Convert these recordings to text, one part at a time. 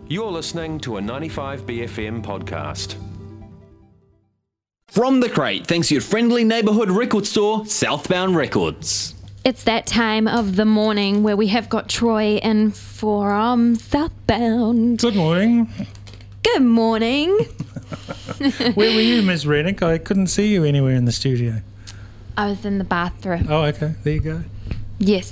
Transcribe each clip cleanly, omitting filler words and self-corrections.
You're listening to a 95BFM podcast. From the Crate, thanks to your friendly neighbourhood record store, Southbound Records. It's that time of the morning where we have got Troy in from Southbound. Good morning. Good morning. Where were you, Ms. Rennick? I couldn't see you anywhere in the studio. I was in the bathroom. Oh, okay. There you go. Yes.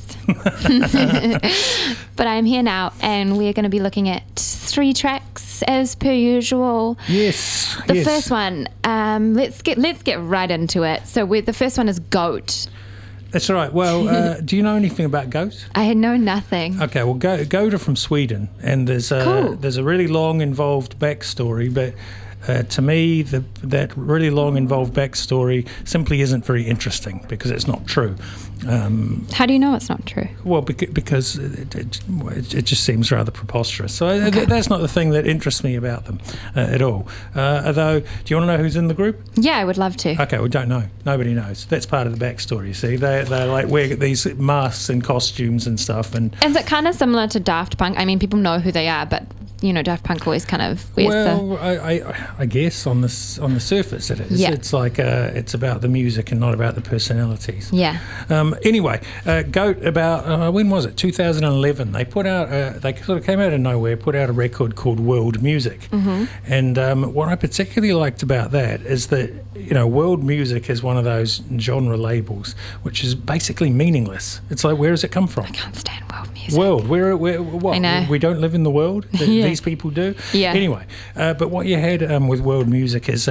But I'm here now, and we're going to be looking at 3 tracks as per usual. Yes. The first one, let's get right into it. So the first one is Goat. That's right. Well, do you know anything about Goat? I know nothing. Okay, well, Goat are from Sweden, and there's Cool. there's a really long, involved backstory, but to me, that really long, involved backstory simply isn't very interesting because it's not true. How do you know it's not true? Well, because it just seems rather preposterous. So that's not the thing that interests me about them at all. Although, do you want to know who's in the group? Yeah, I would love to. Okay, we don't know. Nobody knows. That's part of the backstory, you see. They like wear these masks and costumes and stuff. And Is it kind of similar to Daft Punk? I mean, people know who they are, but, you know, Daft Punk always kind of wears I guess on the surface it is. Yeah. It's like it's about the music and not about the personalities. Yeah. Anyway, Goat about when was it? 2011. They put out they sort of came out of nowhere, put out a record called World Music, and what I particularly liked about that is that World Music is one of those genre labels which is basically meaningless. It's like, where does it come from? I can't stand world music. World, where what? I know. We don't live in the world. Yeah. These people do. Yeah. Anyway, but what you had with World Music is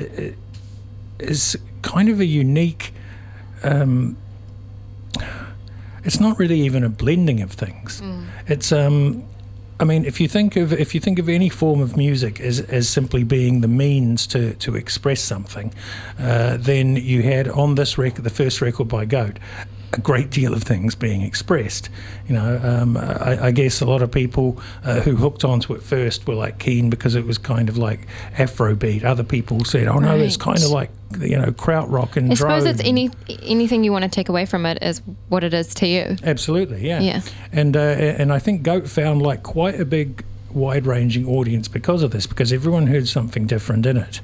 kind of a unique. It's not really even a blending of things. It's I mean, if you think of any form of music as simply being the means to express something, then you had on this record, the first record by Goat, a great deal of things being expressed. I guess a lot of people who hooked onto it first were like keen because it was kind of like Afrobeat. Other people said, "Oh no, it's Right. kind of like krautrock and I suppose drone." it's anything you want to take away from it is what it is to you. Absolutely, yeah. Yeah. And I think Goat found like quite a big, wide-ranging audience because of this, because everyone heard something different in it.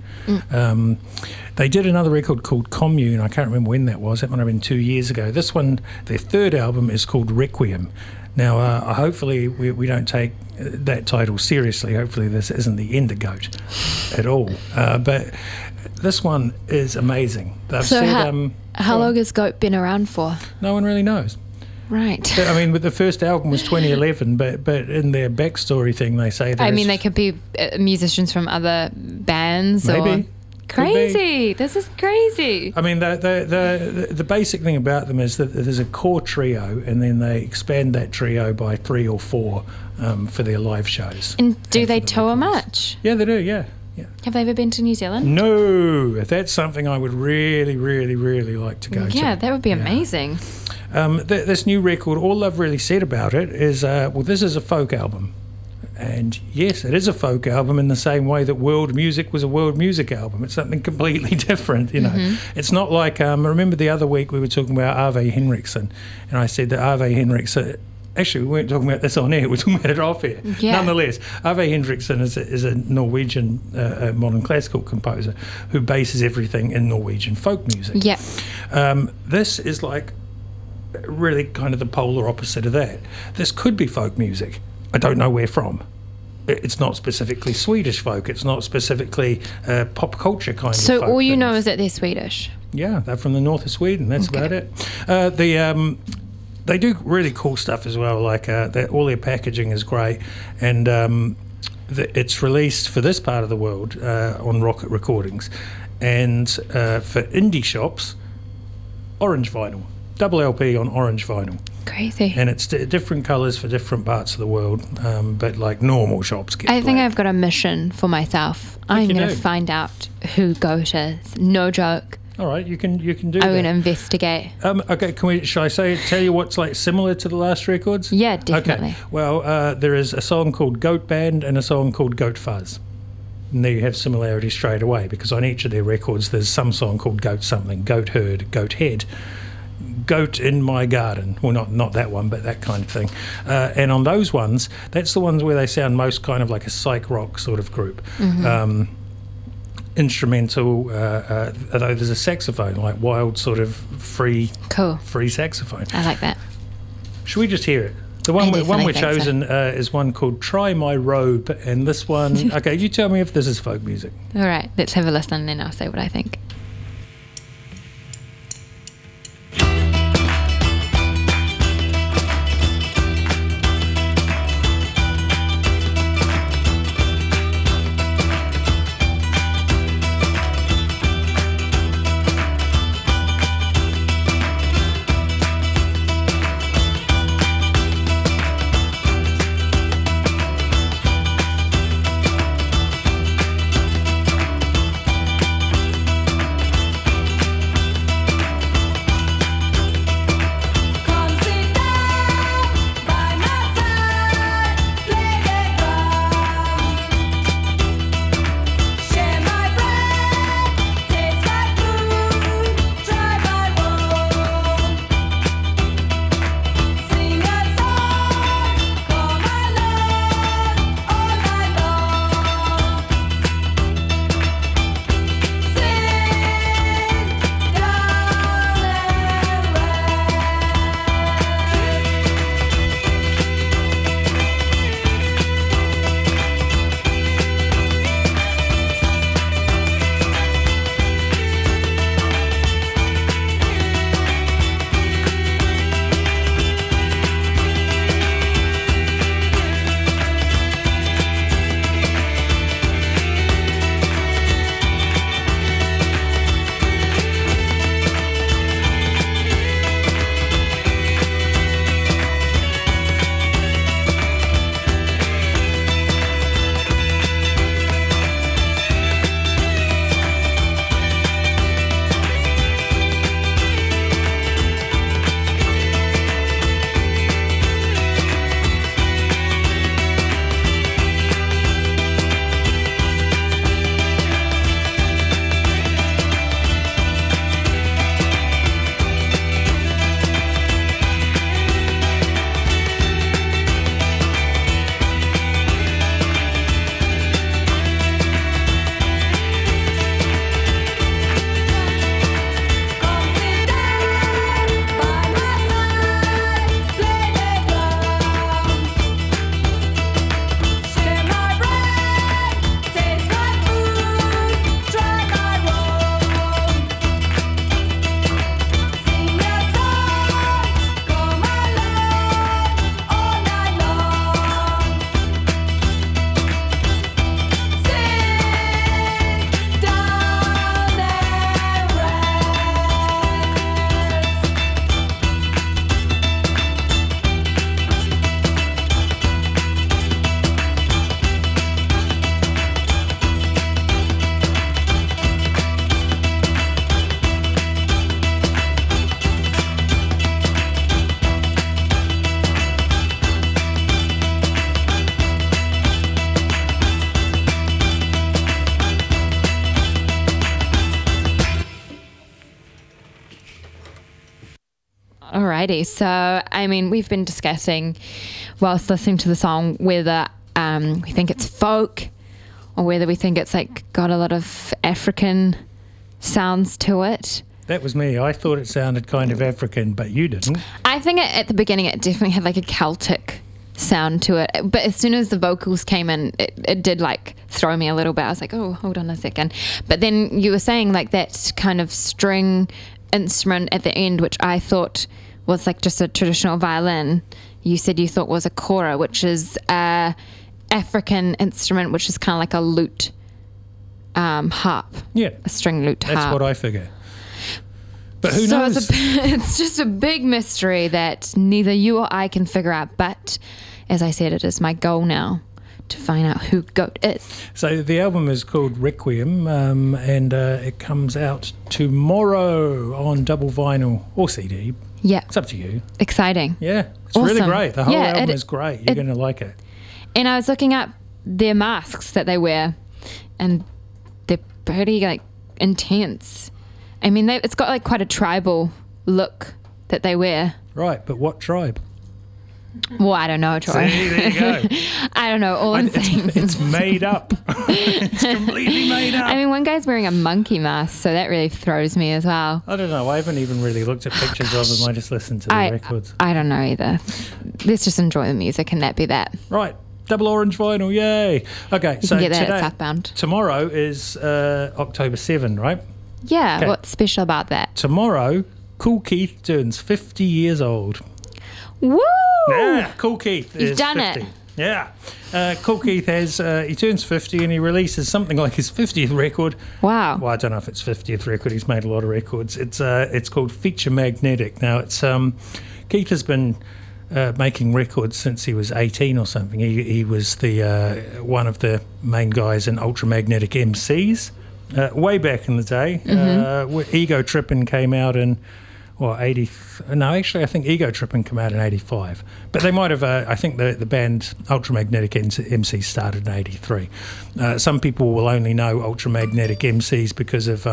They did another record called Commune. I can't remember when that was. That might have been 2 years ago. This one, their third album, is called Requiem. Now, hopefully we don't take that title seriously. Hopefully this isn't the end of Goat at all. But this one is amazing. They've So said, how long has Goat been around for? no one really knows. Right. I mean, the first album was 2011, but in their backstory thing, they say that They could be musicians from other bands. Maybe. Or crazy. This is crazy. I mean, the basic thing about them is that there's a core trio, and then they expand that trio by 3 or 4 for their live shows. And do And they for the tour records. much? Yeah, they do. Yeah. Have they ever been to New Zealand? No, that's something I would really, really, really like to go to. Yeah, that would be amazing. This new record, all I've really said about it is, this is a folk album. And yes, it is a folk album in the same way that World Music was a World Music album. It's something completely different, It's not like, I remember the other week we were talking about Ave Henriksen, and I said that Ave Henriksen, actually we weren't talking about this on air, we're talking about it off air. Yeah. Nonetheless, Ave Henriksen is a Norwegian modern classical composer who bases everything in Norwegian folk music. Yeah. This is like really kind of the polar opposite of that. This could be folk music. I don't know where from. It's not specifically Swedish folk. It's not specifically pop culture kind of folk. So all you know things. is that they're Swedish. Yeah, they're from the north of Sweden. That's about it. They do really cool stuff as well. Like all their packaging is great, and it's released for this part of the world on Rocket Recordings, and for indie shops, orange vinyl, double LP on orange vinyl. Crazy. And it's different colours for different parts of the world, but like normal shops get I think black. I've got a mission for myself. I'm you going to do? find out who Goat is. No joke. All right, you can do I'm that. going to investigate. Okay, shall I tell you what's like similar to the last records? Yeah, definitely. Okay. Well, there is a song called Goat Band and a song called Goat Fuzz. And there you have similarity straight away, because on each of their records there's some song called Goat something, Goat Herd, Goat Head. Goat in My Garden. Well, not that one, but that kind of thing. And on those ones, that's the ones where they sound most kind of like a psych rock sort of group. Instrumental, although there's a saxophone, like wild sort of free saxophone. I like that. Should we just hear it? The one we're chosen is one called Try My Robe, and this one... Okay, you tell me if this is folk music. All right, let's have a listen and then I'll say what I think. Alrighty, so I mean, we've been discussing whilst listening to the song whether we think it's folk or whether we think it's like got a lot of African sounds to it. That was me. I thought it sounded kind of African, but you didn't. I think at the beginning it definitely had like a Celtic sound to it, but as soon as the vocals came in, it did like throw me a little bit. I was like, oh, hold on a second. But then you were saying like that kind of string instrument at the end, which I thought was like just a traditional violin. You said you thought was a kora, which is a African instrument, which is kind of like a lute harp. Yeah, a string lute harp. That's what I figure. But who knows? It's just a big mystery that neither you or I can figure out. But as I said, it is my goal now to find out who Goat is. So the album is called Requiem, and it comes out tomorrow on double vinyl or CD. Yeah. It's up to you. Exciting. Yeah. It's awesome. really great. The whole album is great. You're going to like it. And I was looking up their masks that they wear, and they're pretty like intense. I mean, it's got like quite a tribal look that they wear. Right, but what tribe? Well, I don't know, Troy. See, there you go. I don't know. All I'm saying It's made up. It's completely made up. I mean, one guy's wearing a monkey mask, so that really throws me as well. I don't know. I haven't even really looked at pictures of them. I just listened to the records. I don't know either. Let's just enjoy the music and that be that. Right. Double orange vinyl, yay. Okay, You so can get that today, at Southbound. tomorrow is October 7, right? Yeah, Okay. what's special about that? Tomorrow, Cool Keith turns 50 years old. Woo! Yeah, Cool Keith You've is done 50. it. Yeah. Cool Keith he turns 50 and he releases something like his 50th record. Wow. Well, I don't know if it's 50th record. He's made a lot of records. It's called Feature Magnetic. Now, Keith has been making records since he was 18 or something. He was the one of the main guys in Ultramagnetic MCs way back in the day. Ego Trippin' came out in 80. No, actually, I think Ego Trippin' came out in 85. But they might have. I think the band Ultramagnetic MCs started in 83. Some people will only know Ultramagnetic MCs because of.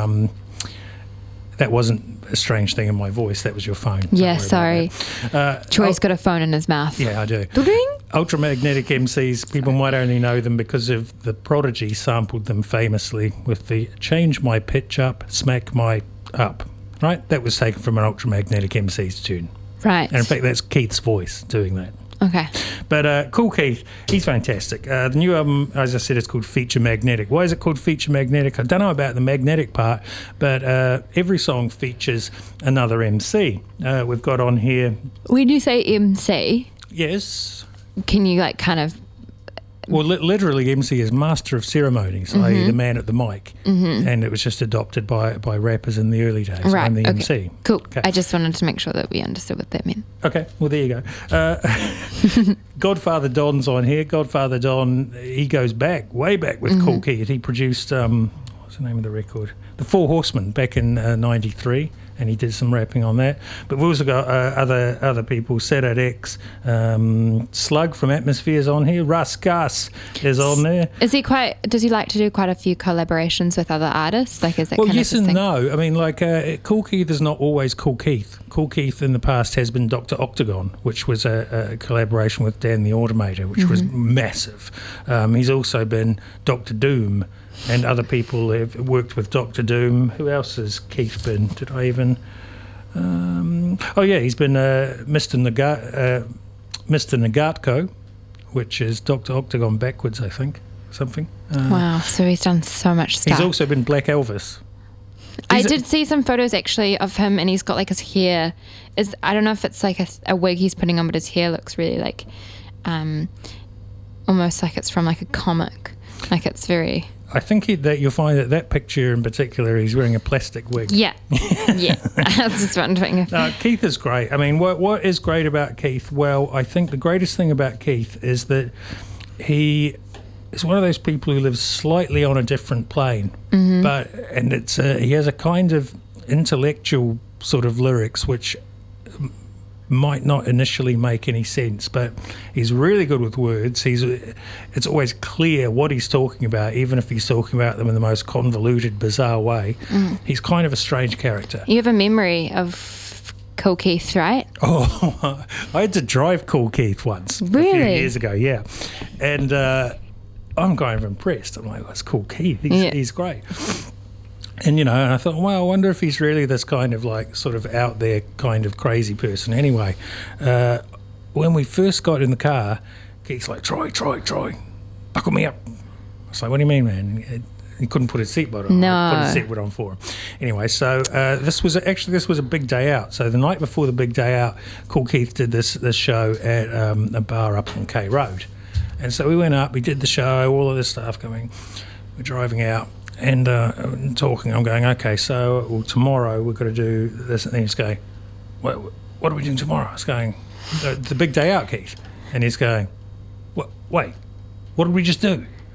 That wasn't a strange thing in my voice. That was your phone. Don't Yeah, worry sorry. about that. Troy's got a phone in his mouth. Yeah, I do. Ding. Ultramagnetic MCs, people might only know them because of the Prodigy sampled them famously with the change my pitch up, smack my up. Right? That was taken from an Ultramagnetic MCs tune. Right. And in fact, that's Keith's voice doing that. Okay. But Cool Keith, he's fantastic. The new album, as I said, is called Feature Magnetic. Why is it called Feature Magnetic? I don't know about the magnetic part, but every song features another MC. We've got on here, When you say MC, yes, can you like kind of... well, literally MC is Master of Ceremonies, i.e. the man at the mic. And it was just adopted by rappers in the early days. Right. I'm the Okay. MC. Cool. Okay. I just wanted to make sure that we understood what that meant. Okay, well, there you go. Godfather Don's on here. Godfather Don, he goes back, way back with Cool Keith. He produced, what's the name of the record? The Four Horsemen back in 93, and he did some rapping on that. But we've also got other people, Sadat X, Slug from Atmosphere's on here. Russ Gus is on there. Does he like to do quite a few collaborations with other artists? Like, is that Well, kind yes of his and thing? no. I mean, like, Cool Keith is not always Cool Keith. Cool Keith in the past has been Dr. Octagon, which was a collaboration with Dan the Automator, which was massive. He's also been Dr. Doom, and other people have worked with Dr. Doom. Who else has Keith been? Did I even... he's been Mr. Nagatko, which is Dr. Octagon backwards, I think. Something. Wow, so he's done so much stuff. He's also been Black Elvis. I did see some photos actually of him, and he's got like his hair I don't know if it's like a wig he's putting on, but his hair looks really like almost like it's from like a comic. Like it's very... I think that you'll find that picture in particular, he's wearing a plastic wig. Yeah. Yeah. I was just wondering if... Keith is great. I mean, what is great about Keith? Well, I think the greatest thing about Keith is that he is one of those people who lives slightly on a different plane. But it's he has a kind of intellectual sort of lyrics which might not initially make any sense, but he's really good with words. It's always clear what he's talking about, even if he's talking about them in the most convoluted, bizarre way. He's kind of a strange character. You have a memory of Cool Keith, right? Oh, I had to drive Cool Keith once. A few Really? years ago, yeah. And I'm kind of impressed. I'm like, that's Cool Keith. He's great. And, and I thought, well, I wonder if he's really this kind of like sort of out there kind of crazy person. Anyway, when we first got in the car, Keith's like, Troy, buckle me up. I was like, what do you mean, man? He couldn't put his seatbelt on. No. I put his seatbelt on for him. Anyway, so this was a big day out. So the night before the big day out, Cool Keith did this show at a bar up on K Road. And so we went up, we did the show, all of this stuff going. We're driving out. And talking, I'm going, okay, so tomorrow we're going to do this. And he's going, what are we doing tomorrow? I was going, the big day out, Keith. And he's going, wait, what did we just do?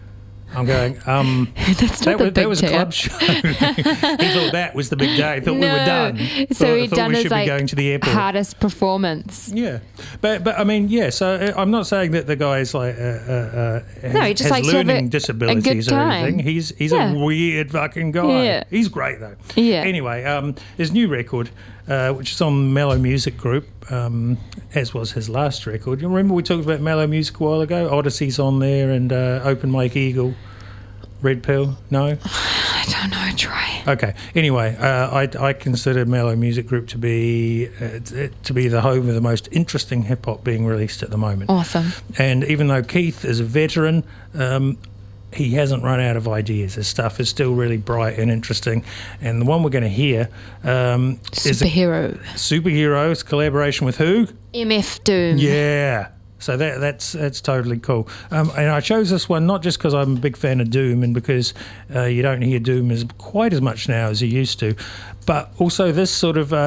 I'm going, That's not the big that was a tip. club show. He thought that was the big day. He thought we were done. So he'd thought done we his should be going to the airport. hardest performance. Yeah, but I mean, yeah. So I'm not saying that the guy's like he just has likes to have learning a disabilities good or time. anything. He's Yeah. a weird fucking guy. Yeah. He's great though. Yeah. Anyway, his new record, which is on Mellow Music Group, as was his last record. You remember we talked about Mellow Music a while ago? Odyssey's on there, and Open Mike Eagle, Red Pill. No. I don't know. Try. Okay. Anyway, I consider Mellow Music Group to be the home of the most interesting hip hop being released at the moment. Awesome. And even though Keith is a veteran, he hasn't run out of ideas. His stuff is still really bright and interesting. And the one we're going to hear is a Superheroes collaboration with who? MF Doom. Yeah. So that's totally cool. And I chose this one not just because I'm a big fan of Doom and because you don't hear Doom quite as much now as you used to, but also this sort of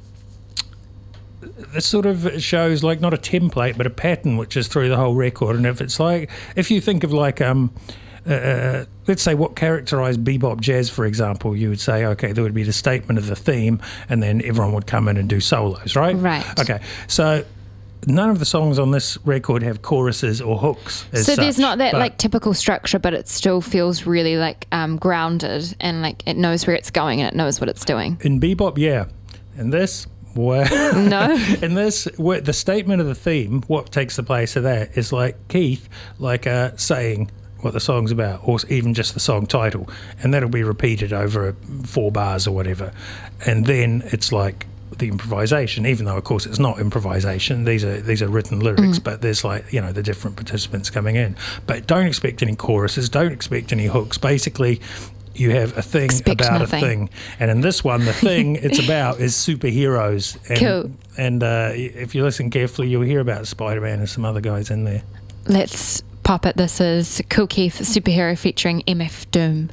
shows like not a template but a pattern which is through the whole record. And if you think of like let's say what characterized bebop jazz, for example, you would say, okay, there would be the statement of the theme and then everyone would come in and do solos, right? Right. Okay, so none of the songs on this record have choruses or hooks as So such, there's not that but like typical structure, but it still feels really like grounded and like it knows where it's going and it knows what it's doing. in bebop, yeah. In this, well, No. in this, the statement of the theme, what takes the place of that is like Keith, like saying what the song's about, or even just the song title, and that'll be repeated over 4 bars or whatever, and then it's like the improvisation, even though of course it's not improvisation, these are written lyrics, but there's like, you know, the different participants coming in. But don't expect any choruses, don't expect any hooks. Basically you have a thing about nothing. a thing, and in this one the thing it's about is superheroes, and, Cool. and if you listen carefully you'll hear about Spider-Man and some other guys in there. Let's pop it. This is Cool Keith Superhero featuring MF Doom.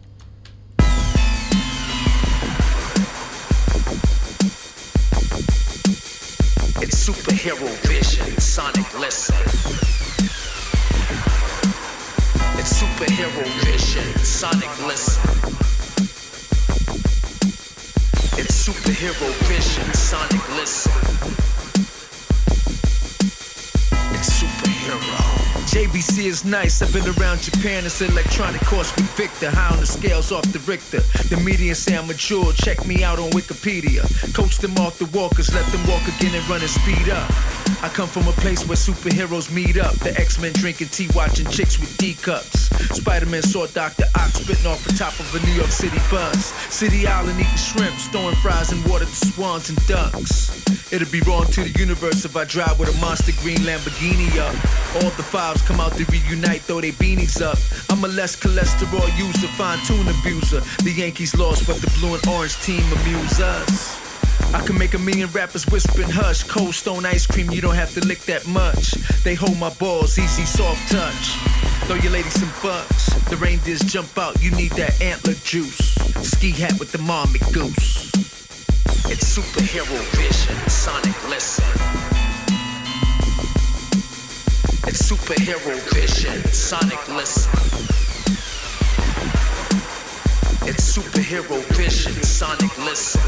It's superhero vision, sonic listen. It's superhero vision, sonic listen. It's superhero vision, sonic listen. It's superhero. JBC is nice, I've been around Japan, it's electronic course with Victor. High on the scales off the Richter. The median say I'm mature, check me out on Wikipedia. Coach them off the walkers, let them walk again and run and speed up. I come from a place where superheroes meet up. The X-Men drinking tea, watching chicks with D-cups. Spider-Man saw Dr. Ock spitting off the top of a New York City bus. City Island eating shrimp, throwing fries in water to swans and ducks. It'd be wrong to the universe if I drive with a monster green Lamborghini up. All the fives come out to reunite, throw their beanies up. I'm a less cholesterol user, fine-tune abuser. The Yankees lost, but the blue and orange team amuse us. I can make 1 million rappers whisper and hush. Cold Stone ice cream, you don't have to lick that much. They hold my balls, easy, soft touch. Throw your lady some bucks. The reindeers jump out, you need that antler juice. Ski hat with the marmot goose. It's superhero vision, sonic listen. It's superhero vision, sonic listen. It's superhero vision, sonic listen.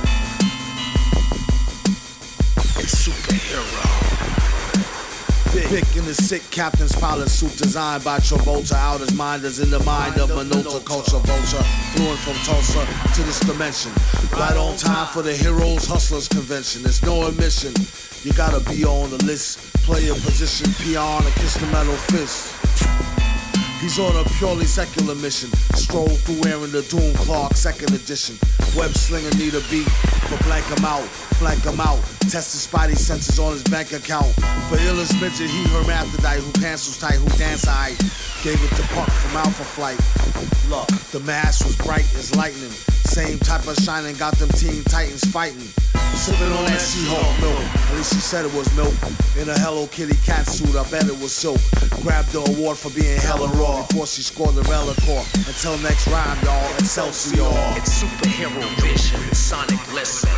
It's superhero. Pick in the sick captain's pilot suit designed by Travolta. Out his mind is in the mind of Minota culture vulture. Fluent from Tulsa to this dimension. Right on time for the Heroes Hustlers Convention. There's no admission. You gotta be on the list. Play a position, peon, and kiss the metal fist. He's on a purely secular mission. Stroll through wearing the Doom Clark 2nd edition. Web slinger need a beat, but blank him out, flank him out. Test his spidey senses on his bank account. For illest midget, he hermaphrodite, who pencils tight, who dance high. Gave it to Puck from Alpha Flight. Look, the mask was bright as lightning. Same type of shining, got them Teen Titans fighting. Sipping on that She-Hulk milk. At least she said it was milk. In a Hello Kitty cat suit, I bet it was silk. Grabbed the award for being hella raw before she scored the Relicore. Until next rhyme, y'all, Excelsior. It's superhero vision, sonic listen.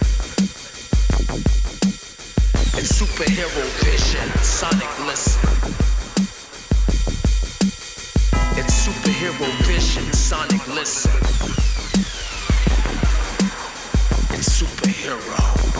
It's superhero vision, sonic listen. It's superhero superhero vision. Sonic, listen. It's superhero.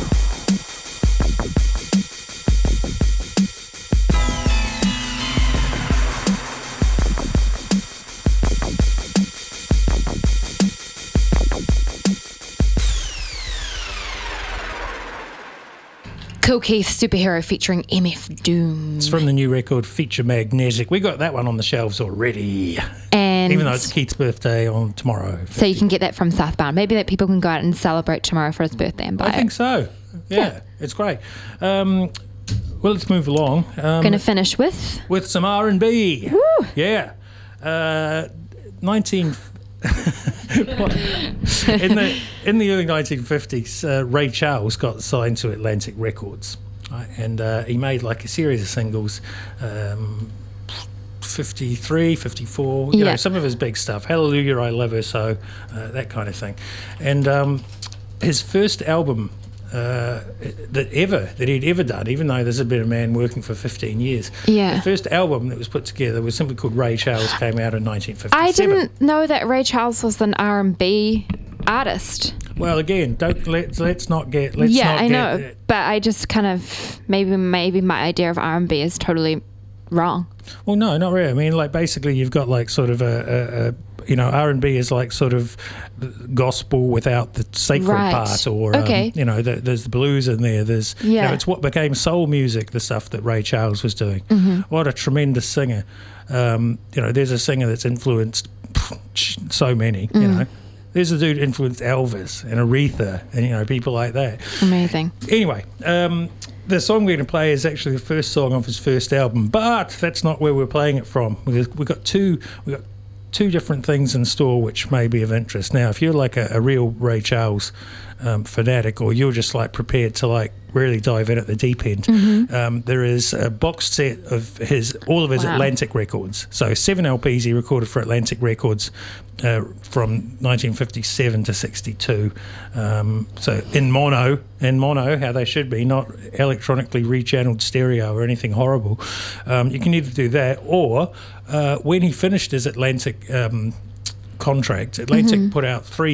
Cool Keith, Superhero featuring MF Doom. It's from the new record, Feature Magnetic. We got that one on the shelves already. And even though it's Keith's birthday on tomorrow. So you can get that from Southbound. Maybe that people can go out and celebrate tomorrow for his birthday and buy it. I think so. Yeah, it's great. Well, let's move along. Going to finish with some R&B. Woo. Yeah. 19 in the early 1950s, Ray Charles got signed to Atlantic Records, right? And he made like a series of singles, 53, 54, you know, some of his big stuff, Hallelujah, I Love Her So, that kind of thing. And his first album that he'd ever done, even though this had been a man working for 15 years. Yeah. The first album that was put together was simply called Ray Charles, came out in 1957. I didn't know that Ray Charles was an R&B artist. Well, again, let's not get. I know, but I just kind of maybe my idea of R&B is totally wrong. Well, no, not really. I mean, like basically, you've got like sort of a you know, R&B is like sort of gospel without the sacred part, or you know, there's the blues in there. There's you know, it's what became soul music, the stuff that Ray Charles was doing. Mm-hmm. What a tremendous singer! You know, there's a singer that's influenced so many. You know, there's a dude influenced Elvis and Aretha, and you know, people like that. Amazing. Anyway. The song we're going to play is actually the first song off his first album, but that's not where we're playing it from. We've got two different things in store which may be of interest. Now, if you're like a real Ray Charles fanatic, or you're just like prepared to like really dive in at the deep end, there is a box set of all of his Atlantic records. So 7 LPs he recorded for Atlantic Records from 1957 to 62. So in mono, how they should be, not electronically rechanneled stereo or anything horrible. You can either do that, or when he finished his Atlantic contract, Atlantic put out 4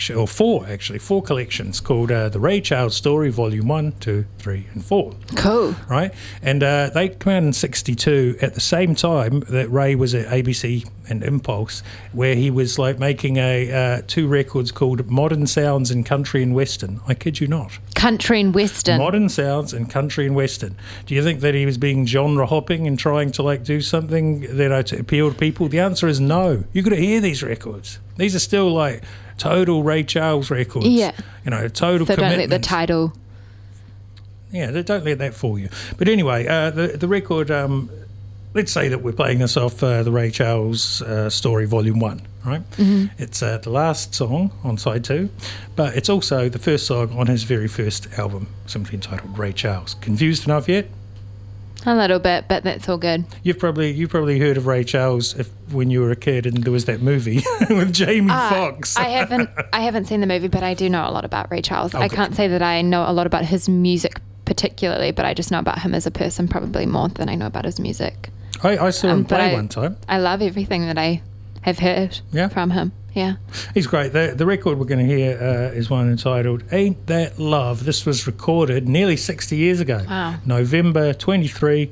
collections called the Ray Charles Story Volume 1, 2, 3 and 4. Cool. Right? And they came out in 62 at the same time that Ray was at ABC and Impulse, where he was like making 2 records called Modern Sounds and Country and Western. I kid you not. Country and Western. Modern Sounds and Country and Western. Do you think that he was being genre hopping and trying to like do something to appeal to people? The answer is no. You got to hear these records. These are still like total Ray Charles records. Yeah. You know, total commitment. Don't let the title. Yeah, don't let that fool you. But anyway, the record, let's say that we're playing this off the Ray Charles Story Volume 1, right? Mm-hmm. It's the last song on side 2, but it's also the first song on his very first album, simply entitled Ray Charles. Confused enough yet? A little bit, but that's all good. You've probably heard of Ray Charles when you were a kid, and there was that movie with Jamie Foxx. I haven't seen the movie, but I do know a lot about Ray Charles. I can't say that I know a lot about his music particularly, but I just know about him as a person probably more than I know about his music. I saw him play one time. I love everything that I have heard from him. Yeah. He's great. The record we're going to hear is one entitled Ain't That Love. This was recorded nearly 60 years ago. Wow. November 23,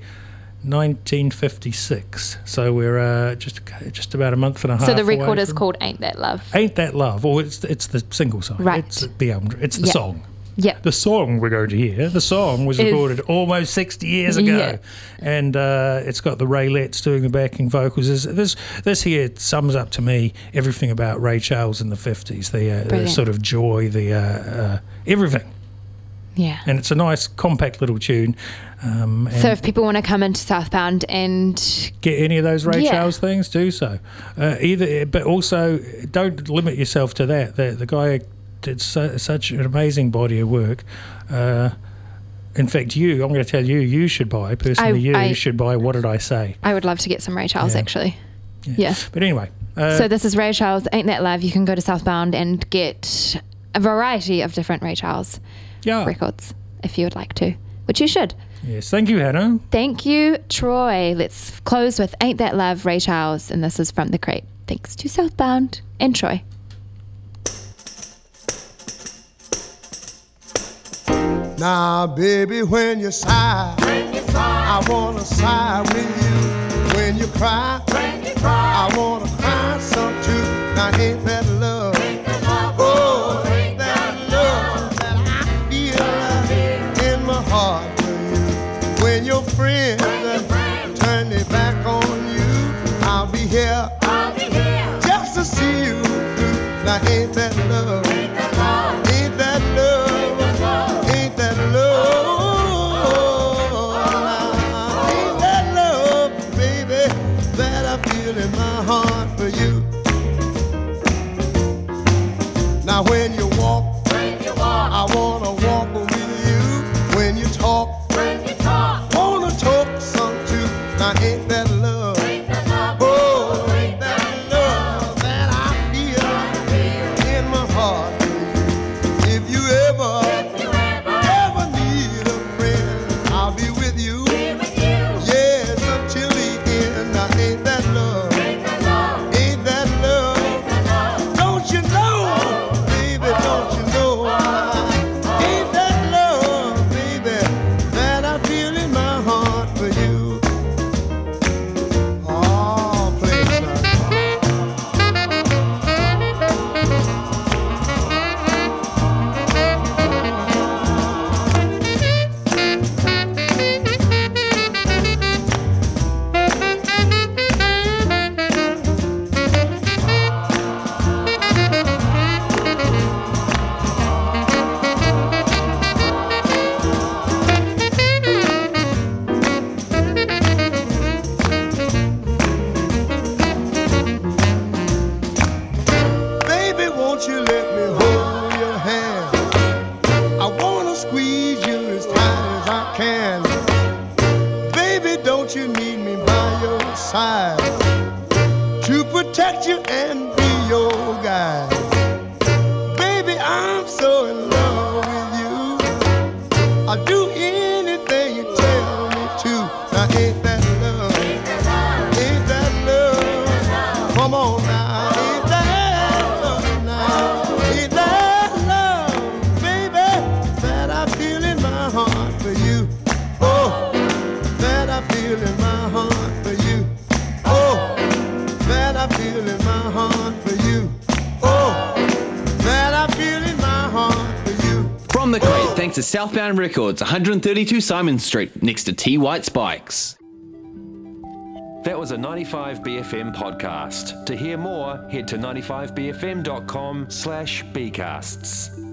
1956. So we're just about a month and a half. So the record is called Ain't That Love. Ain't That Love. Or it's the single song. Right. It's the album. It's the song. Yeah. The song we're going to hear, the song was recorded almost 60 years ago. And it's got the Raelettes doing the backing vocals. This here sums up to me everything about Ray Charles in the 50s. The sort of joy, the everything. Yeah. And it's a nice, compact little tune. So if people want to come into Southbound and get any of those Ray Charles things, do so. But also, don't limit yourself to that. The guy did such an amazing body of work. In fact, I'm going to tell you should buy, personally, you should buy What Did I Say? I would love to get some Ray Charles, actually. Yeah. But anyway. So this is Ray Charles, Ain't That Love. You can go to Southbound and get a variety of different Ray Charles records, if you would like to, which you should. Yes, thank you, Hannah. Thank you, Troy. Let's close with Ain't That Love, Ray Charles, and this is From the Crate. thanks to Southbound and Troy. Now, baby, when you sigh, I wanna sigh with you. When you cry, I wanna cry some too. Now, ain't that love? Oh, ain't that love that I feel in my heart for you? When your friends turn their back on you, I'll be here just to see you through. Now, ain't that love? Ain't that love? Ain't that love? Ain't that love, baby, that I feel in my heart for you? Now when you walk, I wanna walk with you. When you talk, wanna talk some too. Now ain't that love? Oh, ain't that love that I feel in my heart for you? If you ever need a friend, I'll be with you. Yes, until the end. Now ain't that love? Ain't that love? Don't you know, baby? Don't you know? Ain't that love, baby, that I feel in my heart for you? Oh, play son. Baby, won't you let me hold your hand? I wanna squeeze you as tight as I can. Baby, don't you need me by your side to protect you and be your guide? Baby, I'm so in love with you. I'll do anything you tell me to. Now ain't that love? Ain't that love? Come on now, ain't that love now? Ain't that love, baby, that I feel in my heart for you? Oh, that I feel in my heart for you. Oh, that I feel in my heart for you. Oh, that I feel in my heart for you. From the crate, thanks to Southbound Records, 132 Simon Street, next to T White Spikes. That was a 95BFM podcast. To hear more, head to 95bfm.com/bcasts.